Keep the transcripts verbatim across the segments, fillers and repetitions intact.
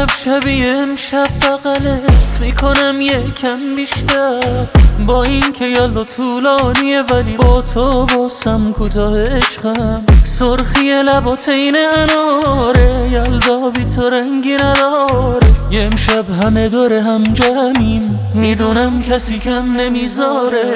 شب شبیه امشب بغلت میکنم یکم بیشتر، با این که یلا طولانیه ولی با تو باسم کوتاه عشقم. سرخی لبات این اناره، یلدا بی تو رنگی نداره. یه امشب همه داره هم جمعیم، میدونم کسی کم نمیذاره.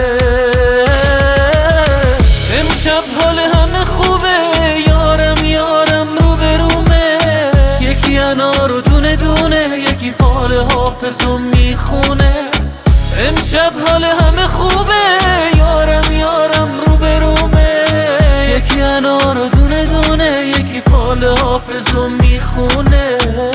امشب حال همه خوبه، یارم یارم رو به رومه. یکی انار و دونه دونه، یکی فال حافظو میخونه. امشب حال همه خوبه، یارم یارم رو به رومه. یکی انار و دونه دونه، یکی فال حافظو میخونه.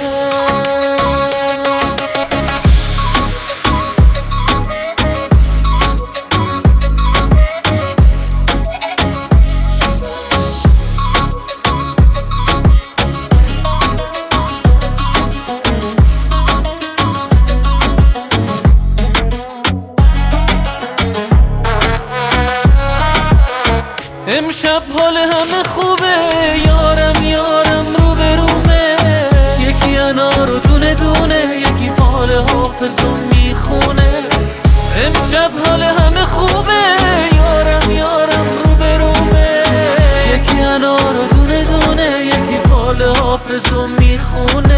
امشب حال همه خوبه، یارم یارم رو به رومه. یکی انار و دونه دونه، یکی فال حافظو میخونه. امشب حال همه خوبه، یارم یارم رو به رومه. یکی انار و دونه دونه، یکی فال حافظو میخونه.